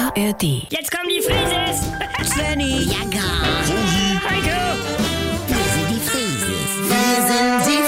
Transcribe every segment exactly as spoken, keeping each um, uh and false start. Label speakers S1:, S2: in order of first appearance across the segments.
S1: A R D.
S2: Jetzt kommen die Frieses!
S3: Svenny,
S4: Ja, gar.
S2: Heiko!
S4: Wir sind die Frieses. Wir sind die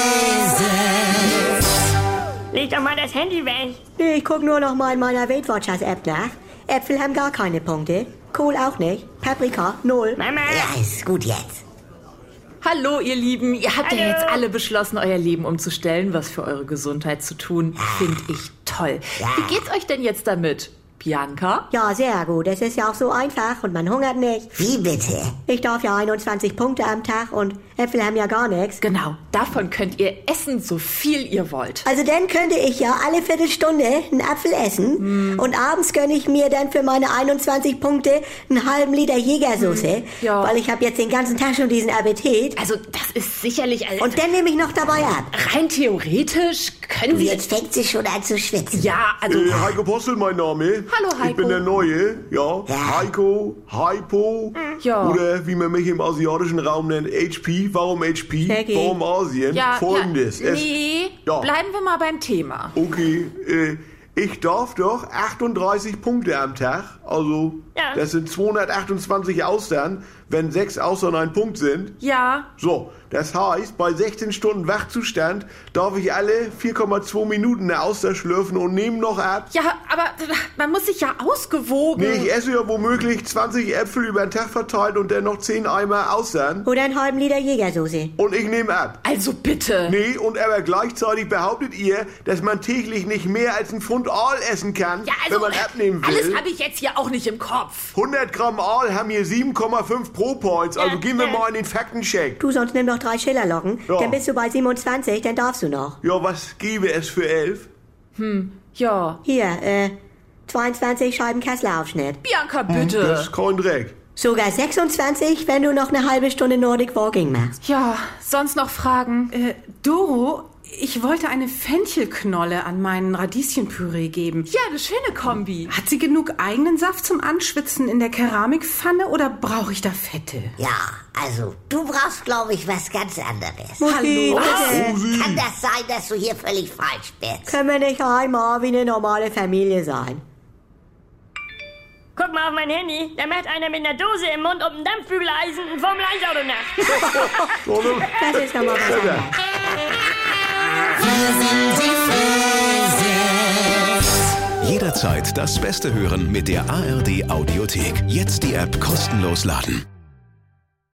S4: Frieses.
S2: Leg doch mal das Handy weg.
S3: nee, ich guck nur noch mal in meiner Weight Watchers App nach. Äpfel haben gar keine Punkte. Kohl auch nicht. Paprika, null.
S2: Mama!
S4: Ja, ist gut jetzt.
S5: Hallo ihr Lieben, ihr habt
S2: Hallo.
S5: ja jetzt alle beschlossen, euer Leben umzustellen, was für eure Gesundheit zu tun. Finde ich toll.
S4: Ja.
S5: Wie geht's euch denn jetzt damit, Bianca?
S3: Ja, sehr gut. Es ist ja auch so einfach und man hungert nicht.
S4: Wie bitte?
S3: Ich darf ja einundzwanzig Punkte am Tag und Äpfel haben ja gar nichts.
S5: Genau, davon könnt ihr essen, so viel ihr wollt.
S3: Also dann könnte ich ja alle Viertelstunde einen Apfel essen und abends gönne ich mir dann für meine einundzwanzig Punkte einen halben Liter Jägersoße,
S5: Ja.
S3: weil ich habe jetzt den ganzen Tag schon diesen Appetit.
S5: Also das ist sicherlich... Also,
S3: Und dann nehme ich noch dabei ab.
S5: rein theoretisch können Sie...
S4: Jetzt fängt sie schon an zu schwitzen.
S5: Ja, also...
S6: Äh, Heiko Postel, mein Name.
S5: Hallo,
S6: Ich
S5: Heiko.
S6: bin der Neue, ja.
S4: Ja.
S6: Heiko, Hypo.
S5: Ja.
S6: Oder wie man mich im asiatischen Raum nennt, H P. Warum H P?
S3: Shaggy.
S6: Warum Asien?
S5: ja,
S6: Folgendes.
S5: ja,
S6: Es-
S5: nee,
S6: Ja.
S5: bleiben wir mal beim Thema.
S6: Okay, äh, ich darf doch achtunddreißig Punkte am Tag. Also,
S2: Ja.
S6: das sind zweihundertachtundzwanzig Austern, wenn sechs Austern ein Punkt sind.
S5: Ja,
S6: So, das heißt, bei sechzehn Stunden Wachzustand darf ich alle vier Komma zwei Minuten eine Auster schlürfen und nehme noch ab.
S5: ja, aber man muss sich ja ausgewogen...
S6: Nee, ich esse ja womöglich zwanzig Äpfel über den Tag verteilt und dann noch zehn Eimer Austern.
S3: Oder einen halben Liter Jägersoße.
S6: Und ich nehme ab.
S5: Also bitte.
S6: Nee, und aber gleichzeitig behauptet ihr, dass man täglich nicht mehr als ein Pfund Aal essen kann,
S5: Ja, also,
S6: wenn man abnehmen will.
S5: alles habe ich jetzt hier auch nicht im Kopf.
S6: hundert Gramm Aal haben hier sieben Komma fünf Pro Points, also
S2: Ja,
S6: gehen wir
S2: ja.
S6: mal in den Faktencheck.
S3: Du, sonst nimm doch drei Schillerlocken.
S6: Ja.
S3: Dann bist du bei siebenundzwanzig, dann darfst du noch.
S6: Ja, was gäbe es für elf?
S5: Ja.
S3: Hier, äh, zweiundzwanzig Scheiben Kasseler-Aufschnitt.
S5: Bianca, bitte.
S6: Das ist kein Dreck.
S3: Sogar sechsundzwanzig, wenn du noch eine halbe Stunde Nordic Walking machst.
S5: Ja, sonst noch Fragen?
S1: Äh, Doro, ich wollte eine Fenchelknolle an meinen Radieschenpüree geben.
S5: Ja, eine schöne Kombi.
S1: Hat sie genug eigenen Saft zum Anschwitzen in der Keramikpfanne oder brauche ich da Fette?
S4: Ja, also, du brauchst, glaube ich, was ganz anderes.
S3: Mutti, bitte.
S6: Rosi.
S4: Kann das sein, dass du hier völlig falsch bist?
S3: Können wir nicht einmal wie eine normale Familie sein?
S2: Guck mal auf mein Handy. Da macht einer mit einer Dose im Mund und einem Dampfbügeleisen ein Formel eins Auto nach.
S3: Das ist nochmal was anderes.
S7: Jederzeit das Beste hören mit der A R D Audiothek. Jetzt die App kostenlos laden.